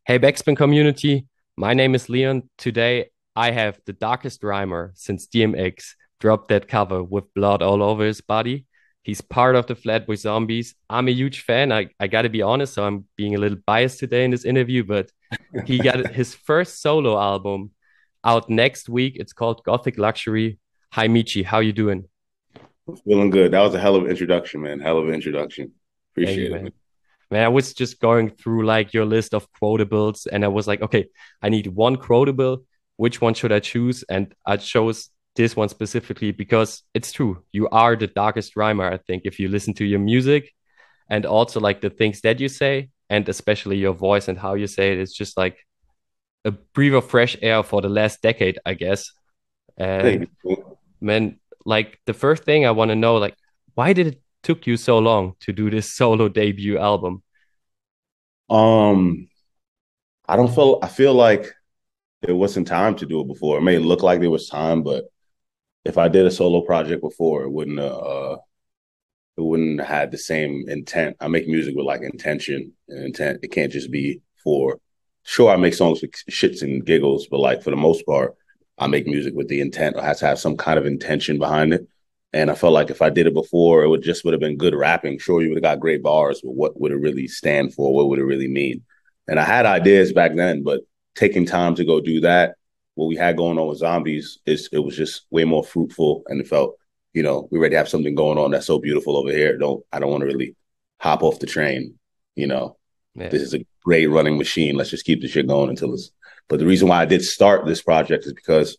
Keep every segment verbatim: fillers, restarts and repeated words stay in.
Hey, Backspin community. My name is Leon. Today, I have the darkest rhymer since D M X dropped that cover with blood all over his body. He's part of the Flatbush Zombies. I'm a huge fan. I, I got to be honest, so I'm being a little biased today in this interview, but he got his first solo album out next week. It's called Gothic Luxury. Hi, Michi. How you doing? Feeling good. That was a hell of an introduction, man. Hell of an introduction. Thank you, Appreciate it, man. man. Man, I was just going through like your list of quotables, and I was like, okay, I need one quotable. Which one should I choose? And I chose this one specifically because it's true. You are the darkest rhymer, I think, if you listen to your music and also like the things that you say, and especially your voice and how you say it. It's just like a breath of fresh air for the last decade, I guess. And Thank you. man, like the first thing I want to know, like, why did it took you so long to do this solo debut album? Um, I don't feel I feel like there wasn't time to do it before. It may look like there was time, but if I did a solo project before, it wouldn't have, uh it wouldn't have had the same intent. I make music with like intention and intent. It can't just be for sure I make songs for shits and giggles, but like for the most part, I make music with the intent. It has to have some kind of intention behind it. And I felt like if I did it before, it would just would have been good rapping. Sure, you would have got great bars, but what would it really stand for? What would it really mean? And I had ideas back then, but taking time to go do that, what we had going on with zombies, is it was just way more fruitful, and it felt, you know, we already have something going on that's so beautiful over here. Don't I don't want to really hop off the train. You know, Yeah. this is a great running machine. Let's just keep the shit going until it's. But the reason why I did start this project is because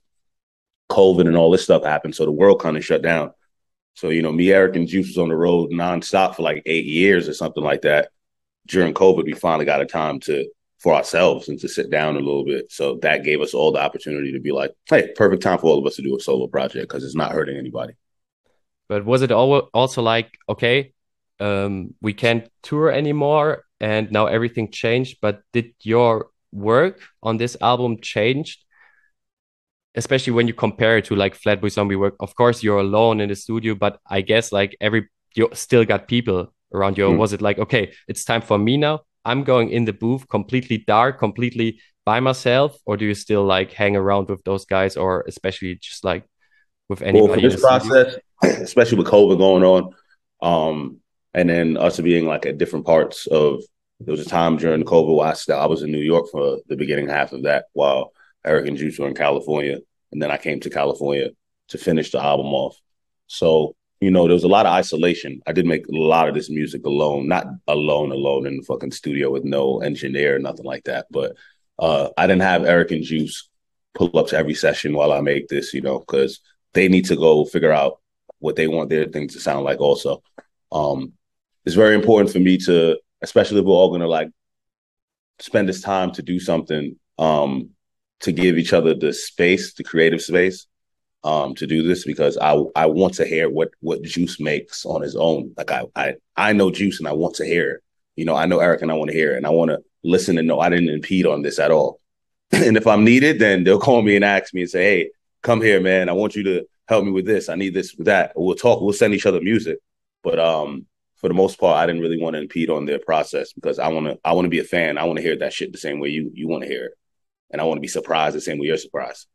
COVID and all this stuff happened, so the world kind of shut down. So, you know, me, Eric, and Juice was on the road nonstop for like eight years or something like that. During COVID, we finally got a time to for ourselves and to sit down a little bit. So that gave us all the opportunity to be like, hey, perfect time for all of us to do a solo project because it's not hurting anybody. But was it al also like, okay, um, we can't tour anymore and now everything changed, but did your work on this album change, especially when you compare it to like Flatbush Zombie work? Of course, you're alone in the studio, but I guess like every you still got people around you. Or Mm. was it like, okay, it's time for me now? I'm going in the booth completely dark, completely by myself, or do you still like hang around with those guys, or especially just like with Well, for anybody in this the studio? process, especially with COVID going on, um, and then us being like at different parts of, there was a time during COVID where I, still, I was in New York for the beginning half of that while Eric and Juice were in California. And then I came to California to finish the album off. So, you know, there was a lot of isolation. I did make a lot of this music alone, not alone, alone in the fucking studio with no engineer or nothing like that. But uh, I didn't have Eric and Juice pull up to every session while I make this, you know, because they need to go figure out what they want their thing to sound like also. Um, it's very important for me to, especially if we're all gonna like spend this time to do something, um, to give each other the space, the creative space, um, to do this because I I want to hear what what Juice makes on his own. Like I I I know Juice and I want to hear it. You know, I know Eric and I want to hear it and I want to listen and know I didn't impede on this at all. And if I'm needed, then they'll call me and ask me and say, "Hey, come here, man. I want you to help me with this. I need this with that." We'll talk. We'll send each other music. But um, for the most part, I didn't really want to impede on their process because I want to. I want to be a fan. I want to hear that shit the same way you you want to hear it, and I want to be surprised the same way you're surprised.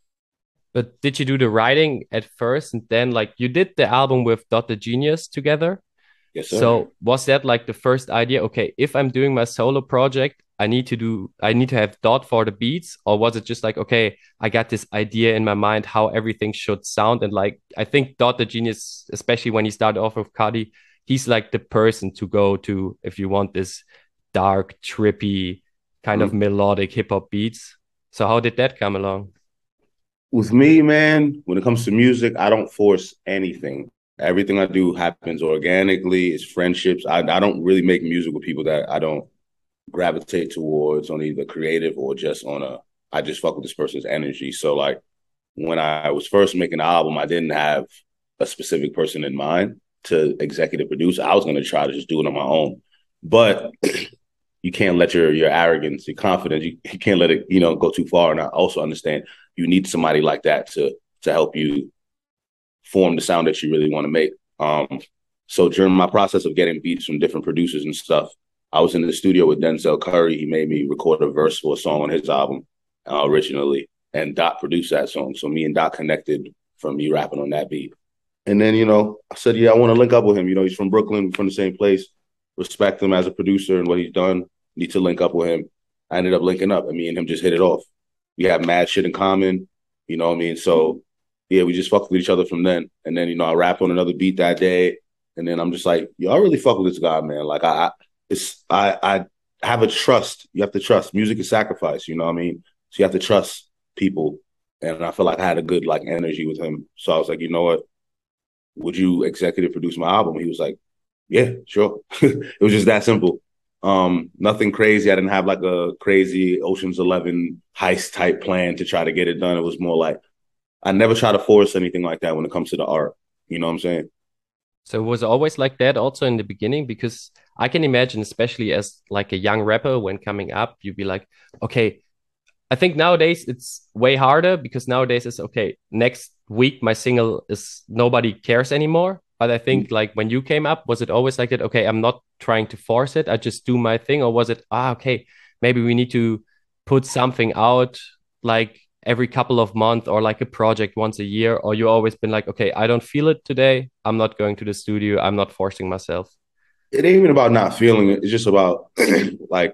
But did you do the writing at first and then like you did the album with Dot the Genius together? Yes, sir. So was that like the first idea? Okay, if I'm doing my solo project, I need to do I need to have Dot for the beats, or was it just like, okay, I got this idea in my mind how everything should sound, and like I think Dot the Genius, especially when he started off with Cardi, he's like the person to go to if you want this dark, trippy, kind of Mhm. melodic hip hop beats. So how did that come along? With me, man, when it comes to music, I don't force anything. Everything I do happens organically. It's friendships. I, I don't really make music with people that I don't gravitate towards on either creative or just on a I just fuck with this person's energy. So like when I was first making the album, I didn't have a specific person in mind to executive produce. I was gonna try to just do it on my own. But you can't let your your arrogance, your confidence, you, you can't let it, you know, go too far. And I also understand you need somebody like that to to help you form the sound that you really want to make. Um, so during my process of getting beats from different producers and stuff, I was in the studio with Denzel Curry. He made me record a verse for a song on his album uh, originally, and Doc produced that song. So me and Doc connected from me rapping on that beat. And then, you know, I said, yeah, I want to link up with him. You know, he's from Brooklyn, from the same place. Respect him as a producer and what he's done. Need to link up with him. I ended up linking up, and me and him just hit it off. We have mad shit in common, you know what I mean? So, yeah, we just fucked with each other from then. And then, you know, I rapped on another beat that day. And then I'm just like, yo, I really fuck with this guy, man. Like, I, I it's I, I have a trust. You have to trust. Music is sacrifice, you know what I mean? So you have to trust people. And I feel like I had a good, like, energy with him. So I was like, you know what? Would you executive produce my album? He was like, yeah, sure. It was just that simple. Um, nothing crazy. I didn't have like a crazy Ocean's Eleven heist type plan to try to get it done. It was more like, I never try to force anything like that when it comes to the art. You know what I'm saying? So it was always like that also in the beginning, because I can imagine, especially as like a young rapper, when coming up, you'd be like, okay, I think nowadays it's way harder because nowadays it's okay. Next week, my single is nobody cares anymore. But I think like when you came up, was it always like that? Okay, I'm not trying to force it. I just do my thing. Or was it, ah, okay, maybe we need to put something out like every couple of months or like a project once a year? Or you always been like, okay, I don't feel it today. I'm not going to the studio. I'm not forcing myself. It ain't even about not feeling it. It's just about like,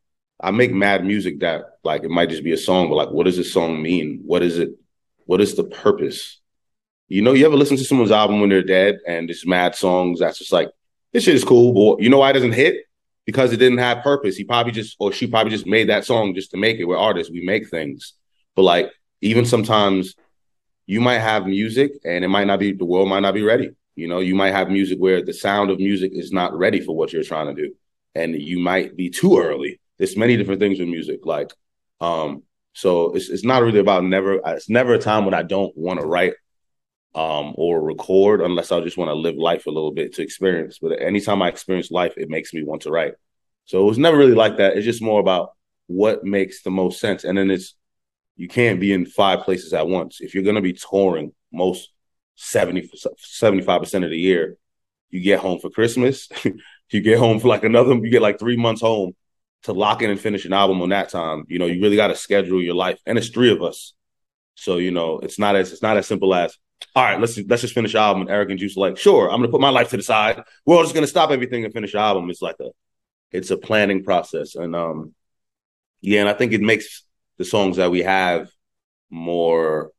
I make mad music that like it might just be a song, but like, what does this song mean? What is it? What is the purpose? You know, you ever listen to someone's album when they're dead and it's mad songs that's just like, this shit is cool, but you know why it doesn't hit? Because it didn't have purpose. He probably just, or she probably just made that song just to make it. We're artists, we make things. But like, even sometimes you might have music and it might not be, the world might not be ready. You know, you might have music where the sound of music is not ready for what you're trying to do. And you might be too early. There's many different things with music. Like, um, so it's it's not really about never, it's never a time when I don't want to write um, or record unless I just want to live life a little bit to experience. But anytime I experience life, it makes me want to write. So it was never really like that. It's just more about what makes the most sense. And then it's, you can't be in five places at once. If you're going to be touring most seventy, seventy-five percent of the year, you get home for Christmas, you get home for like another, you get like three months home to lock in and finish an album on that time. You know, you really got to schedule your life. And it's three of us. So, you know, it's not as, it's not as simple as, all right, let's let's just finish the album. And Eric and Juice are like, sure, I'm gonna put my life to the side. We're all just gonna stop everything and finish the album. It's like a, it's a planning process, and um, yeah, and I think it makes the songs that we have more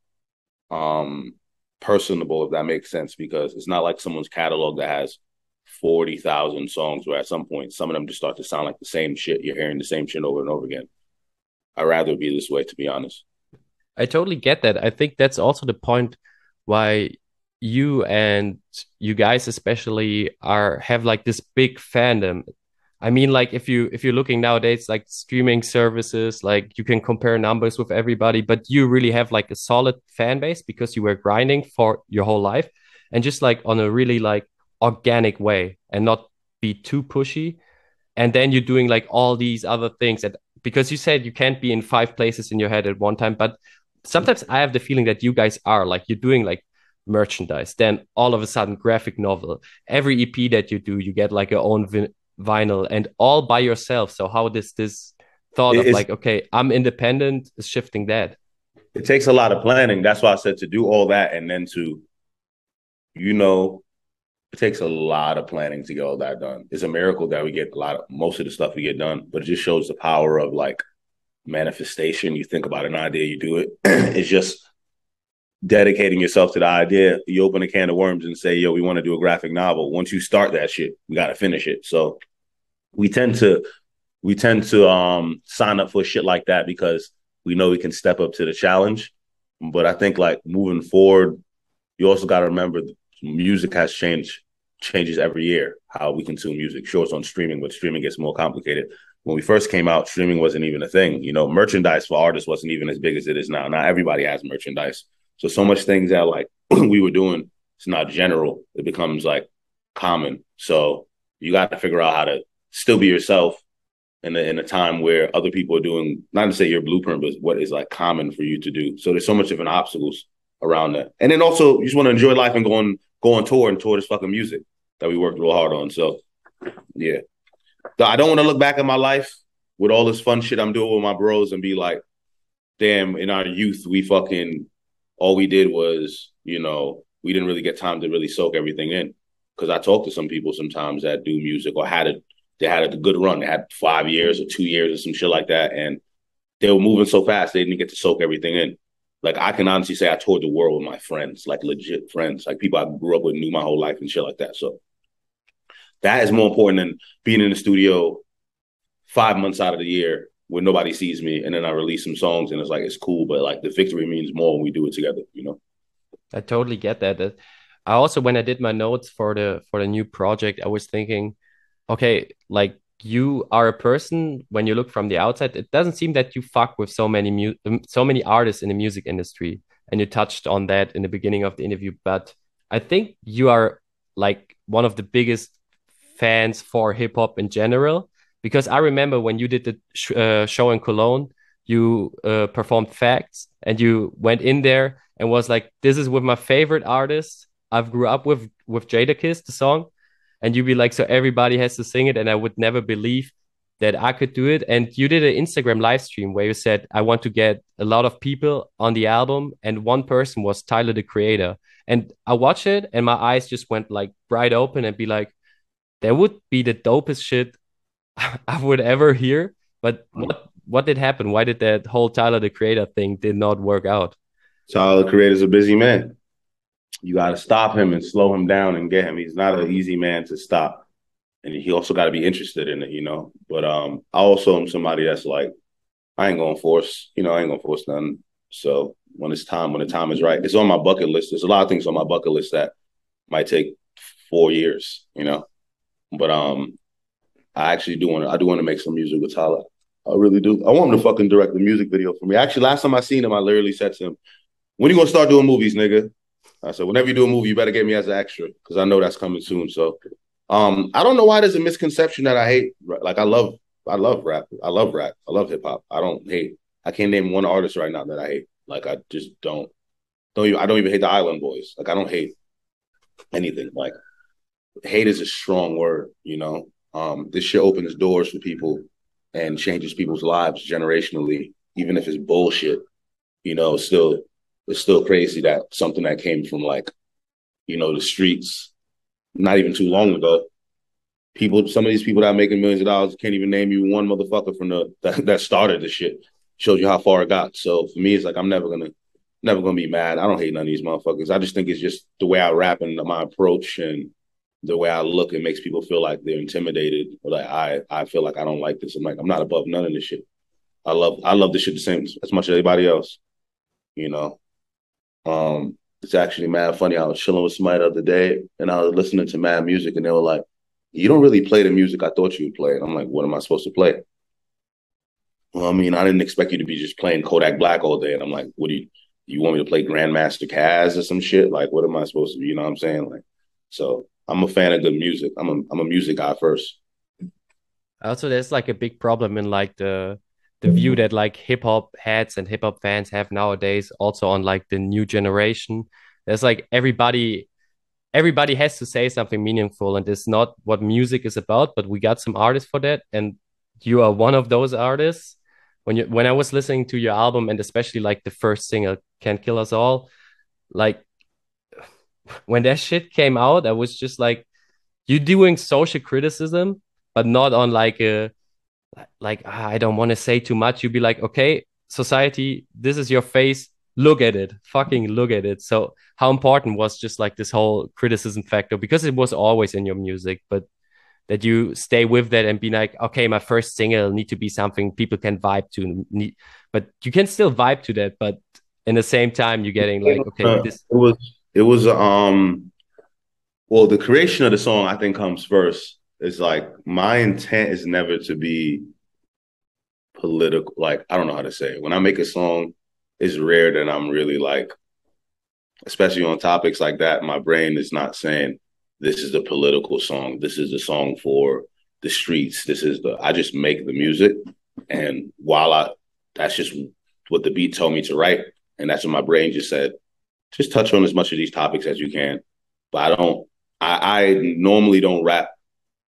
um personable, if that makes sense, because it's not like someone's catalog that has forty thousand songs where at some point some of them just start to sound like the same shit. You're hearing the same shit over and over again. I'd rather it be this way, to be honest. I totally get that. I think that's also the point why you and you guys especially are have like this big fandom. I mean, like if you if you're looking nowadays, like streaming services, like you can compare numbers with everybody, but you really have like a solid fan base because you were grinding for your whole life and just like on a really like organic way and not be too pushy. And then you're doing like all these other things. And because you said you can't be in five places in your head at one time, but sometimes I have the feeling that you guys are like you're doing like merchandise, then all of a sudden graphic novel. Every E P that you do, you get like your own vin- vinyl and all by yourself. So how does this thought of It's, like, okay, I'm independent is shifting that? it takes a lot of planning. That's why I said to do all that and then to, you know, it takes a lot of planning to get all that done. It's a miracle that we get a lot of most of the stuff we get done, but it just shows the power of like manifestation. You think about an idea, you do it. It's just dedicating yourself to the idea. You open a can of worms and say, yo, we want to do a graphic novel. Once you start that shit, we got to finish it. So we tend to we tend to um sign up for shit like that because we know we can step up to the challenge. But I think like moving forward, you also got to remember music has changed, changes every year, how we consume music. Sure, it's on streaming, but streaming gets more complicated. When we first came out, streaming wasn't even a thing. You know, merchandise for artists wasn't even as big as it is now. Now everybody has merchandise. So, so much things that like we were doing, it's not general. It becomes like common. So you got to figure out how to still be yourself in a, in a time where other people are doing, not to say your blueprint, but what is like common for you to do. So there's so much different obstacles around that. And then also you just want to enjoy life and go on, go on tour and tour this fucking music that we worked real hard on. So, yeah. I don't want to look back at my life with all this fun shit I'm doing with my bros and be like, damn, in our youth, we fucking, all we did was, you know, we didn't really get time to really soak everything in. Because I talk to some people sometimes that do music or had it, they had a good run. They had five years or two years or some shit like that. And they were moving so fast, they didn't get to soak everything in. Like, I can honestly say I toured the world with my friends, like legit friends, like people I grew up with, knew my whole life and shit like that. So that is more important than being in the studio five months out of the year when nobody sees me, and then I release some songs and it's like, it's cool, but like the victory means more when we do it together, you know? I totally get that. That- I also, when I did my notes for the for the new project, I was thinking, okay, like you are a person when you look from the outside, it doesn't seem that you fuck with so many mu- um, so many artists in the music industry, and you touched on that in the beginning of the interview. But I think you are like one of the biggest fans for hip hop in general, because I remember when you did the sh- uh, show in Cologne, you uh, performed Facts, and you went in there and was like, "This is with my favorite artist. I've grew up with with Jadakiss, the song." And you'd be like, so everybody has to sing it, and I would never believe that I could do it. And you did an Instagram live stream where you said, I want to get a lot of people on the album, and one person was Tyler the Creator. And I watched it and my eyes just went like bright open and be like, that would be the dopest shit I would ever hear. But what what did happen? Why did that whole Tyler the Creator thing did not work out? Tyler the Creator's a busy man. You got to stop him and slow him down and get him. He's not an easy man to stop. And he also got to be interested in it, you know? But um, I also am somebody that's like, I ain't going to force, you know, I ain't going to force nothing. So when it's time, when the time is right, it's on my bucket list. There's a lot of things on my bucket list that might take four years, you know? But um, I actually do want to, I do want to make some music with Tyler. I really do. I want him to fucking direct the music video for me. Actually, last time I seen him, I literally said to him, when you going to start doing movies, nigga? I said, whenever you do a movie, you better get me as an extra because I know that's coming soon. So um, I don't know why there's a misconception that I hate. Like, I love, I love rap. I love rap. I love hip hop. I don't hate. I can't name one artist right now that I hate. Like, I just don't, don't even, I don't even hate the Island Boys. Like, I don't hate anything. Like, hate is a strong word, you know? Um, this shit opens doors for people and changes people's lives generationally, even if it's bullshit, you know, still, it's still crazy that something that came from like, you know, the streets not even too long ago, people, some of these people that are making millions of dollars can't even name you one motherfucker from the that, that started the shit. Shows you how far it got. So for me, it's like I'm never gonna, never gonna be mad. I don't hate none of these motherfuckers. I just think it's just the way I rap and my approach and the way I look. It makes people feel like they're intimidated or like I, I feel like I don't like this. I'm like I'm not above none of this shit. I love, I love this shit the same as much as anybody else. You know. Um, it's actually mad funny. I was chilling with somebody the other day and I was listening to mad music and they were like, you don't really play the music I thought you would play. And I'm like, what am I supposed to play? Well, I mean, I didn't expect you to be just playing Kodak Black all day. And I'm like, what do you, you want me to play Grandmaster Caz or some shit? Like, what am I supposed to be? You know what I'm saying? Like, so I'm a fan of good music. I'm a, I'm a music guy first. Also, there's like a big problem in like the the view that like hip hop heads and hip hop fans have nowadays, also on like the new generation. There's like everybody everybody has to say something meaningful, and it's not what music is about, but we got some artists for that, and you are one of those artists. When you when I was listening to your album, and especially like the first single, Can't Kill Us All, like when that shit came out, I was just like, you doing social criticism, but not on like a like ah, I don't want to say too much. You'd be like, okay, society, this is your face. Look at it, fucking look at it. So how important was just like this whole criticism factor, because it was always in your music, but that you stay with that and be like, okay, my first single need to be something people can vibe to, need, but you can still vibe to that, but in the same time, you're getting like, okay, Uh, this. it was, it was, um, well, the creation of the song, I think, comes first. It's like my intent is never to be political. Like, I don't know how to say it. When I make a song, it's rare that I'm really like, especially on topics like that, my brain is not saying this is the political song. This is the song for the streets. This is the, I just make the music. And while I, that's just what the beat told me to write. And that's what my brain just said, just touch on as much of these topics as you can. But I don't, I, I normally don't rap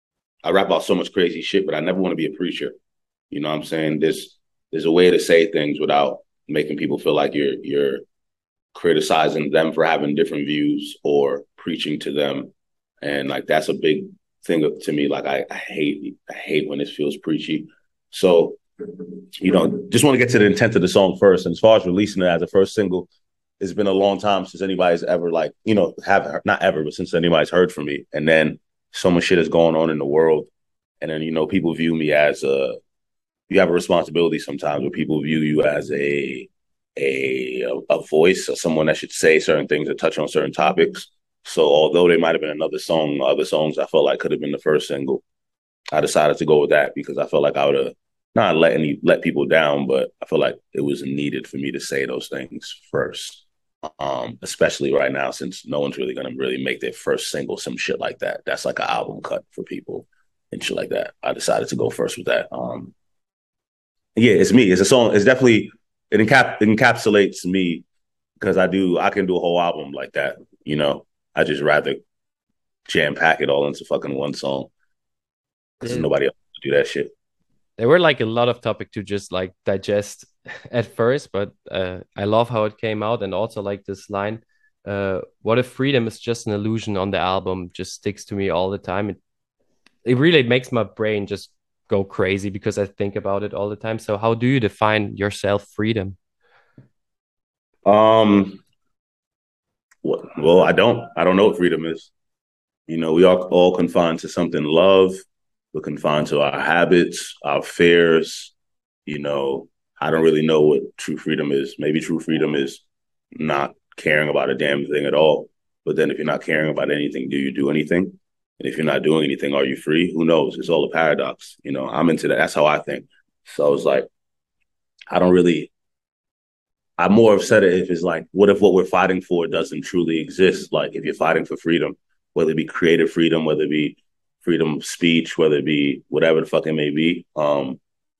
I rap about so much crazy shit, but I never want to be a preacher. You know what I'm saying? There's there's a way to say things without making people feel like you're you're criticizing them for having different views or preaching to them. And like that's a big thing to me. Like I, I hate I hate when it feels preachy. So, you know, just want to get to the intent of the song first. And as far as releasing it as a first single, it's been a long time since anybody's ever like, you know, have not ever, but since anybody's heard from me. And then so much shit is going on in the world. And then, you know, people view me as a, you have a responsibility sometimes where people view you as a, a, a voice or someone that should say certain things or touch on certain topics. So although there might have been another song, other songs I felt like could have been the first single, I decided to go with that because I felt like I would have not let any let people down, but I feel like it was needed for me to say those things first. Um, especially right now, since no one's really gonna really make their first single some shit like that. That's like an album cut for people and shit like that. I decided to go first with that. Um, yeah, it's me. It's a song. It's definitely it, encap- it encapsulates me because I do. I can do a whole album like that. You know, I just rather jam pack it all into fucking one song because It, nobody else do that shit. there were like a lot of topic to just like digest at first, but uh, I love how it came out, and also like this line, uh, "What if freedom is just an illusion?" on the album just sticks to me all the time. It it really makes my brain just go crazy because I think about it all the time. So how do you define your self freedom? Um, well, I don't. I don't know what freedom is. You know, we are all confined to something love. We're confined to our habits, our fears. You know, I don't really know what true freedom is. Maybe true freedom is not caring about a damn thing at all. But then if you're not caring about anything, do you do anything? And if you're not doing anything, are you free? Who knows? It's all a paradox. You know, I'm into that. That's how I think. So I was like, I don't really, I more have said it if it's like, what if what we're fighting for doesn't truly exist? Like if you're fighting for freedom, whether it be creative freedom, whether it be freedom of speech, whether it be whatever the fuck it may be, um,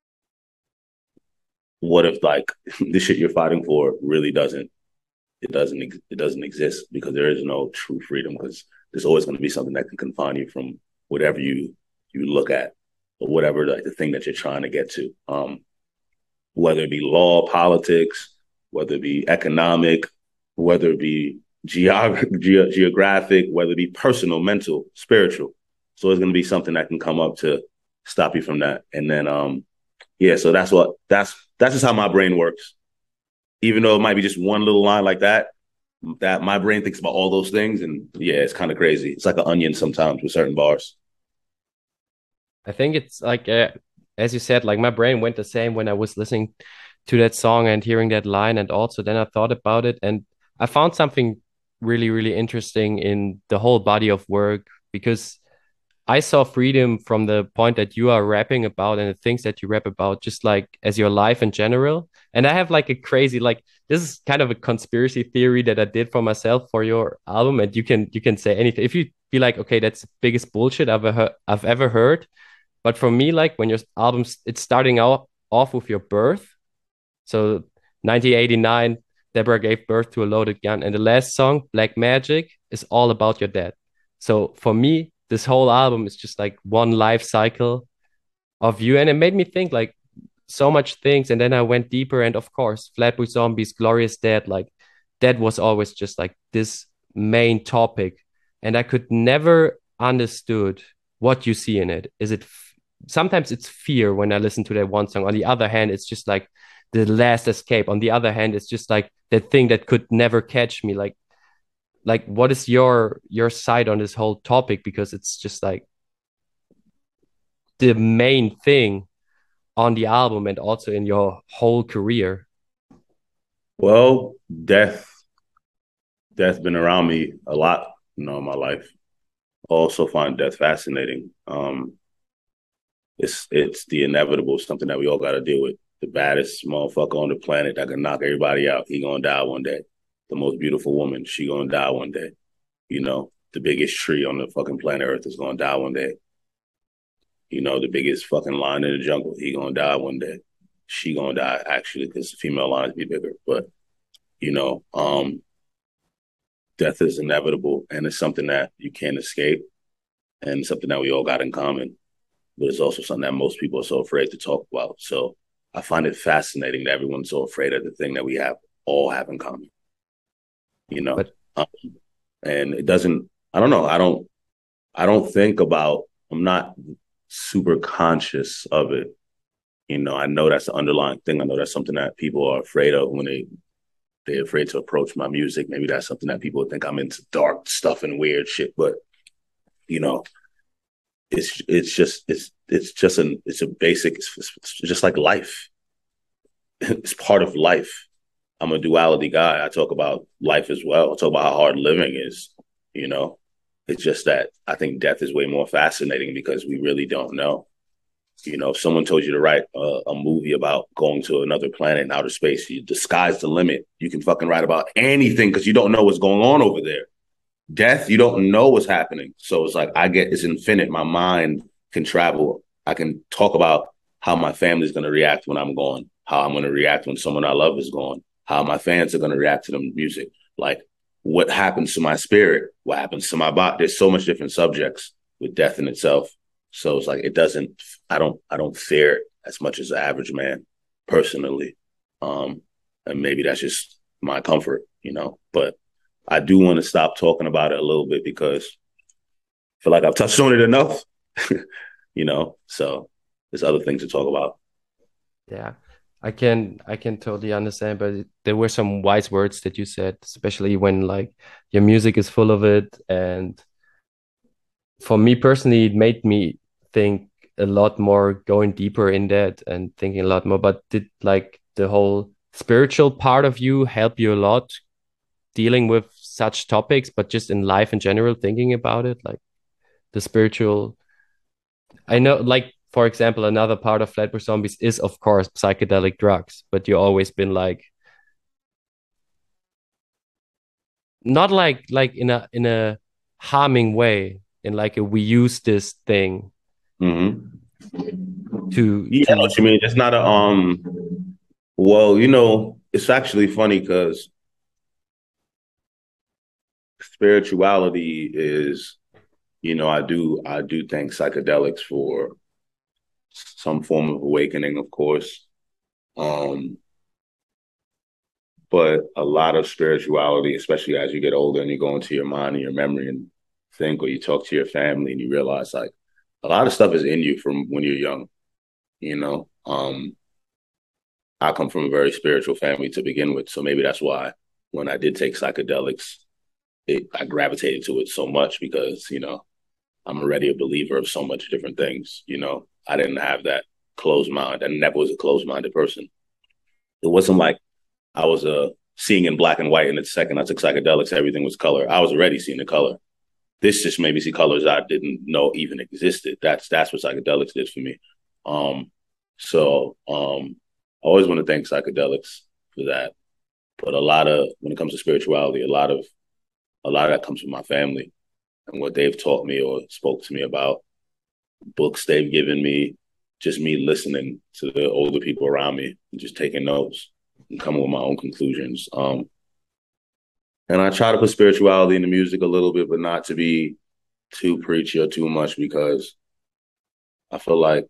what if like the shit you're fighting for really doesn't it doesn't it doesn't exist because there is no true freedom because there's always going to be something that can confine you from whatever you you look at or whatever like the thing that you're trying to get to, um, whether it be law, politics, whether it be economic, whether it be geog- ge- geographic, whether it be personal, mental, spiritual. So it's going to be something that can come up to stop you from that. And then, um, yeah, so that's what that's that's just how my brain works. Even though it might be just one little line like that, that my brain thinks about all those things, and yeah, it's kind of crazy. It's like an onion sometimes with certain bars. I think it's like, uh, as you said, like my brain went the same when I was listening to that song and hearing that line. And also then I thought about it and I found something really, really interesting in the whole body of work because I saw freedom from the point that you are rapping about and the things that you rap about, just like as your life in general. And I have like a crazy, like this is kind of a conspiracy theory that I did for myself for your album. And you can you can say anything. If you be like, okay, that's the biggest bullshit I've ever I've ever heard. But for me, like when your album's it's starting out off with your birth. So nineteen eighty-nine, Deborah gave birth to a loaded gun. And the last song, Black Magic, is all about your dad. So for me, this whole album is just like one life cycle of you. And it made me think like so much things. And then I went deeper. And of course, Flatbush Zombies, Glorious Dead, like that was always just like this main topic. And I could never understood what you see in it. Is it f- sometimes it's fear when I listen to that one song. On the other hand, it's just like the last escape. On the other hand, it's just like that thing that could never catch me. Like like what is your your side on this whole topic? Because it's just like the main thing on the album and also in your whole career. Well, death, death been around me a lot, you know, in my life. I also find death fascinating. Um, it's it's the inevitable, something that we all got to deal with. The baddest motherfucker on the planet that can knock everybody out, he gonna die one day. The most beautiful woman, she gonna die one day. You know, the biggest tree on the fucking planet Earth is gonna die one day. You know, the biggest fucking lion in the jungle, he gonna die one day. She gonna die actually because female lions be bigger. But you know, um, death is inevitable and it's something that you can't escape and something that we all got in common. but it's also something that most people are so afraid to talk about. So I find it fascinating that everyone's so afraid of the thing that we have all have in common, you know? But Um, and it doesn't, I don't know. I don't, I don't think about, I'm not super conscious of it. You know, I know that's the underlying thing. I know that's something that people are afraid of when they, they're afraid to approach my music. Maybe that's something that people think I'm into dark stuff and weird shit, but you know, it's, it's just, it's, it's just an, it's a basic, it's, it's just like life. It's part of life. I'm a duality guy. I talk about life as well. I talk about how hard living is, you know. It's just that I think death is way more fascinating because we really don't know. You know, if someone told you to write a, a movie about going to another planet in outer space, you, the sky's the limit. You can fucking write about anything because you don't know what's going on over there. Death, you don't know what's happening. So it's like I get it's infinite. My mind can travel. I can talk about how my family's going to react when I'm gone, how I'm going to react when someone I love is gone, how my fans are going to react to the music. Like what happens to my spirit, what happens to my body. There's so much different subjects with death in itself. So it's like it doesn't. I don't. I don't fear it as much as the average man, personally. Um, and maybe that's just my comfort, you know. But I do want to stop talking about it a little bit because I feel like I've touched on it enough, you know. So there's other things to talk about. yeah, I can I can totally understand. But it, there were some wise words that you said, especially when like your music is full of it. And for me personally, it made me think a lot more, going deeper in that and thinking a lot more. But did like the whole spiritual part of you help you a lot dealing with such topics, but just in life in general, thinking about it, like the spiritual? I know, like, for example, another part of Flatbush Zombies is, of course, psychedelic drugs, but you always been like, not like like in a in a harming way, in like a we use this thing Mm-hmm. to Yeah, I know to what you mean. It's not a um. Well, you know, it's actually funny because spirituality is, you know, I do I do thank psychedelics for some form of awakening, of course. Um, but a lot of spirituality, especially as you get older and you go into your mind and your memory and think, or you talk to your family and you realize like a lot of stuff is in you from when you're young, you know. Um, I come from a very spiritual family to begin with, so maybe that's why when I did take psychedelics, it, I gravitated to it so much because you know I'm already a believer of so much different things. You know, I didn't have that closed mind. I never was a closed minded person. It wasn't like I was uh, seeing in black and white, and the second I took psychedelics, everything was color. I was already seeing the color. This just made me see colors I didn't know even existed. That's that's what psychedelics did for me. Um, so um, I always want to thank psychedelics for that. But a lot of when it comes to spirituality, a lot of a lot of that comes from my family and what they've taught me or spoke to me about, books they've given me, just me listening to the older people around me and just taking notes and coming with my own conclusions. Um, and I try to put spirituality in the music a little bit, but not to be too preachy or too much because I feel like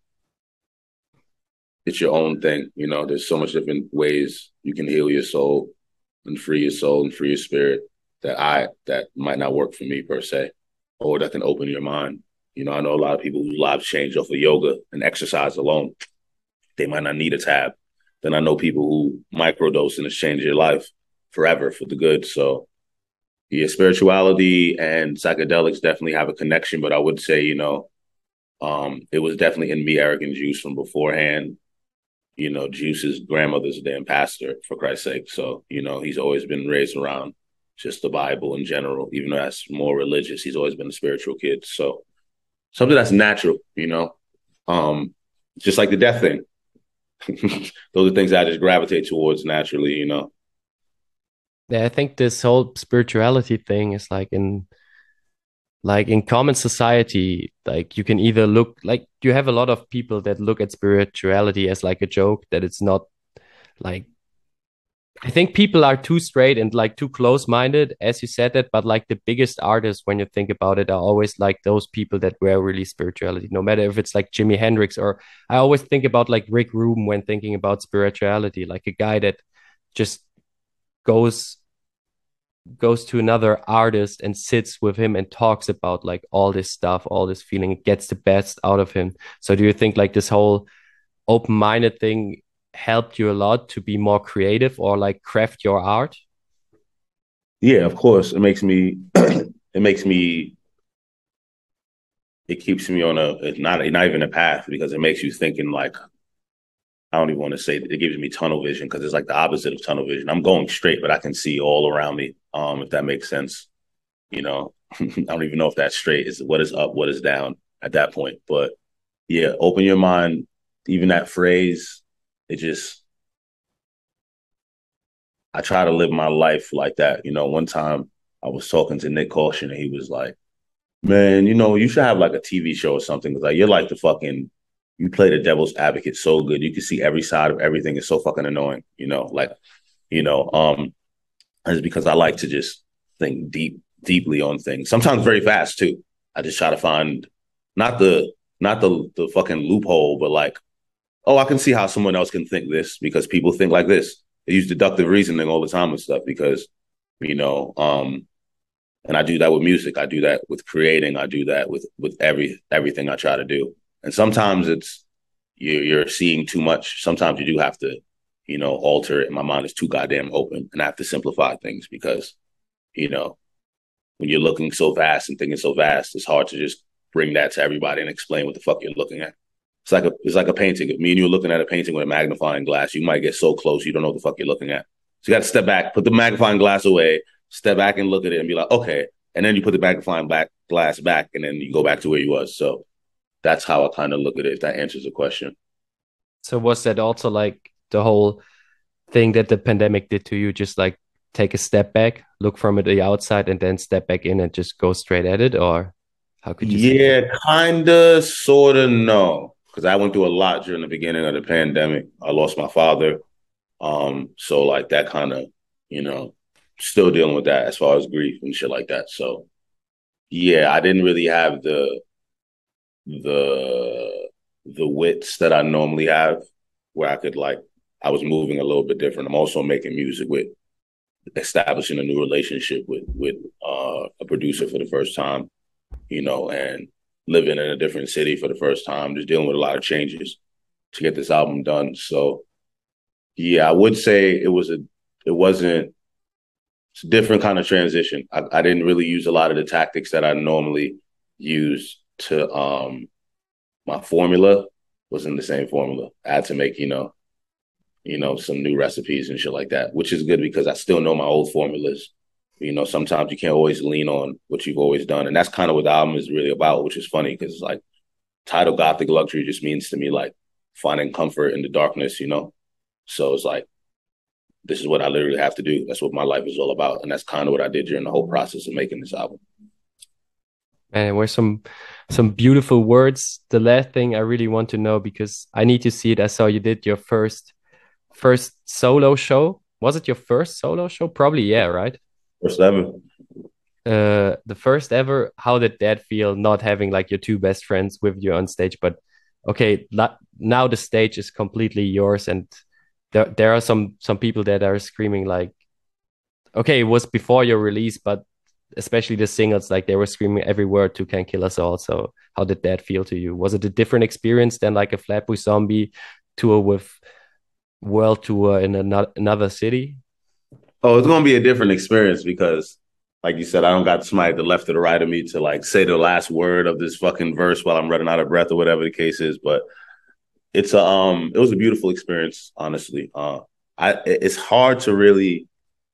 it's your own thing. You know, there's so much different ways you can heal your soul and free your soul and free your spirit that I that might not work for me per se, or that can open your mind. You know, I know a lot of people whose lives change off of yoga and exercise alone. They might not need a tab. Then I know people who microdose and it's changed their life forever for the good. So yeah, spirituality and psychedelics definitely have a connection, but I would say, you know, um, it was definitely in me, Eric and Juice from beforehand. You know, Juice's grandmother's a damn pastor, for Christ's sake. So, you know, he's always been raised around just the Bible in general, even though that's more religious. He's always been a spiritual kid. So something that's natural, you know, um, just like the death thing. Those are things that I just gravitate towards naturally, you know. yeah, I think this whole spirituality thing is like in like in common society, like you can either look like you have a lot of people that look at spirituality as like a joke, that it's not like I think people are too straight and like too close-minded, as you said that. But like the biggest artists, when you think about it, are always like those people that were really spirituality. No matter if it's like Jimi Hendrix, or I always think about like Rick Rubin when thinking about spirituality, like a guy that just goes goes to another artist and sits with him and talks about like all this stuff, all this feeling, gets the best out of him. So do you think like this whole open-minded thing helped you a lot to be more creative or like craft your art? Yeah, of course. It makes me it makes me it keeps me on a it's not not even a path because it makes you thinking like I don't even want to say it gives me tunnel vision because it's like the opposite of tunnel vision. I'm going straight, but I can see all around me. Um, if that makes sense. You know, I don't even know if that's straight. Is what is up, what is down at that point. But yeah, open your mind. Even that phrase, it just I try to live my life like that. You know, one time I was talking to Nick Caution and he was like, man, you know, you should have like a T V show or something. Like you're like the fucking you play the devil's advocate so good. You can see every side of everything. It's so fucking annoying, you know, like, you know, um, it's because I like to just think deep, deeply on things. Sometimes very fast too. I just try to find not the not the the fucking loophole, but like, oh, I can see how someone else can think this because people think like this. They use deductive reasoning all the time and stuff because, you know, um, and I do that with music. I do that with creating. I do that with with every everything I try to do. And sometimes it's you're, you're seeing too much. Sometimes you do have to, you know, alter it. My mind is too goddamn open, and I have to simplify things because, you know, when you're looking so vast and thinking so vast, it's hard to just bring that to everybody and explain what the fuck you're looking at. It's like a it's like a painting. If me and you are looking at a painting with a magnifying glass, you might get so close you don't know what the fuck you're looking at. So you got to step back, put the magnifying glass away, step back and look at it, and be like, okay. And then you put the magnifying back glass back, and then you go back to where you was. So that's how I kind of look at it. If that answers the question. So was that also like the whole thing that the pandemic did to you? Just like take a step back, look from it the outside, and then step back in and just go straight at it, or how could you say that? Yeah, kinda, sorta, no. Because I went through a lot during the beginning of the pandemic. I lost my father. Um, so like that kind of, you know, still dealing with that as far as grief and shit like that. So yeah, I didn't really have the the the wits that I normally have where I could like I was moving a little bit different. I'm also making music with establishing a new relationship with with uh, a producer for the first time, you know, and living in a different city for the first time, just dealing with a lot of changes to get this album done. So yeah, I would say it was a it wasn't it's a different kind of transition. I, I didn't really use a lot of the tactics that I normally use to um my formula wasn't the same formula. I had to make, you know, you know, some new recipes and shit like that, which is good because I still know my old formulas. You know, sometimes you can't always lean on what you've always done. And that's kind of what the album is really about, which is funny because it's like title Gothic Luxury just means to me like finding comfort in the darkness, you know? So it's like, this is what I literally have to do. That's what my life is all about. And that's kind of what I did during the whole process of making this album. And there were some some beautiful words. The last thing I really want to know because I need to see it. I saw you did your first first solo show. Was it your first solo show? Probably, yeah, right? First ever. Uh, the first ever. How did that feel? Not having like your two best friends with you on stage, but okay, la- now the stage is completely yours, and there there are some some people that are screaming like, okay, it was before your release, but especially the singles, like they were screaming every word to "Can Kill Us All." So how did that feel to you? Was it a different experience than like a Flatbush Zombie tour with world tour in another another city? Oh, it's gonna be a different experience because, like you said, I don't got somebody to the left or the right of me to like say the last word of this fucking verse while I'm running out of breath or whatever the case is. But it's a um, it was a beautiful experience, honestly. Uh, I it's hard to really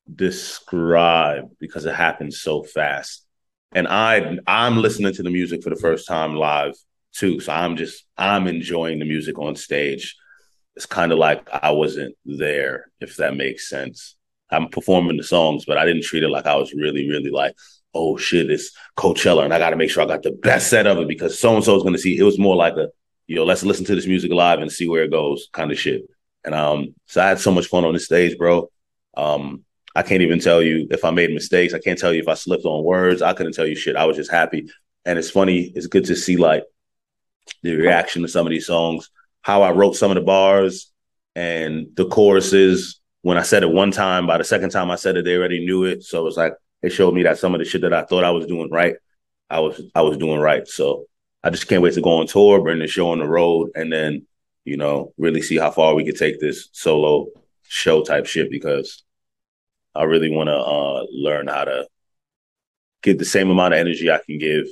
describe because it happened so fast, and I I'm listening to the music for the first time live too, so I'm just I'm enjoying the music on stage. It's kind of like I wasn't there, if that makes sense. I'm performing the songs, but I didn't treat it like I was really, really like, oh shit, it's Coachella, and I got to make sure I got the best set of it because so and so is going to see. It was more like a, you know, let's listen to this music live and see where it goes, kind of shit. And um, so I had so much fun on the stage, bro. Um, I can't even tell you if I made mistakes. I can't tell you if I slipped on words. I couldn't tell you shit. I was just happy. And it's funny. It's good to see like the reaction to some of these songs, how I wrote some of the bars and the choruses. When I said it one time, by the second time I said it, they already knew it. So it's like it showed me that some of the shit that I thought I was doing right, I was I was doing right. So I just can't wait to go on tour, bring the show on the road, and then, you know, really see how far we could take this solo show type shit, because I really want to uh, learn how to give the same amount of energy I can give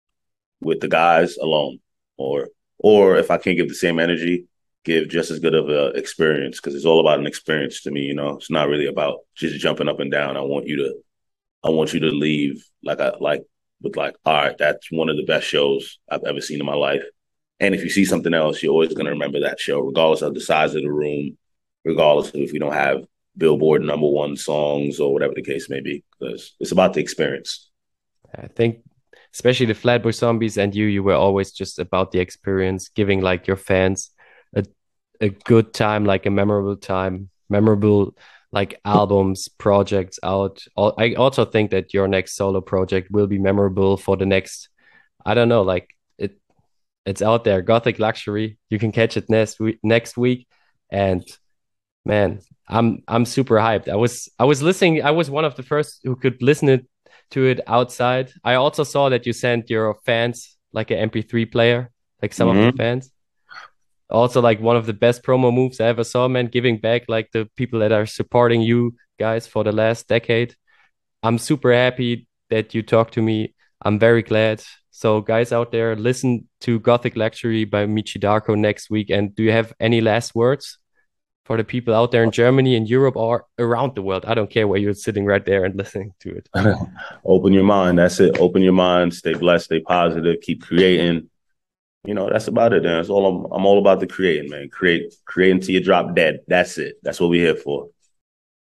with the guys alone, or or if I can't give the same energy, give just as good of an experience, because it's all about an experience to me. You know, it's not really about just jumping up and down. I want you to, I want you to leave like I like with like, all right, that's one of the best shows I've ever seen in my life. And if you see something else, you're always going to remember that show, regardless of the size of the room, regardless of if we don't have Billboard number one songs or whatever the case may be, because it's about the experience. I think especially the Flatbush Zombies and you, you were always just about the experience, giving like your fans a a good time, like a memorable time, memorable like albums, projects out. I also think that your next solo project will be memorable for the next, I don't know, like it it's out there. Gothic Luxury. You can catch it next week next week. And man, I'm I'm super hyped. I was I was listening, I was one of the first who could listen it to it outside. I also saw that you sent your fans like an M P three player, like some mm-hmm. of the fans. Also, like one of the best promo moves I ever saw, man, giving back like the people that are supporting you guys for the last decade. I'm super happy that you talked to me. I'm very glad. So guys out there, listen to Gothic Luxury by Michi Darko next week. And do you have any last words for the people out there in Germany, in Europe, or around the world? I don't care where you're sitting right there and listening to it. Open your mind. That's it. Open your mind. Stay blessed. Stay positive. Keep creating. You know, that's about it. Then it's all I'm, I'm all about the creating, man. Create, create until you drop dead. That's it. That's what we're here for.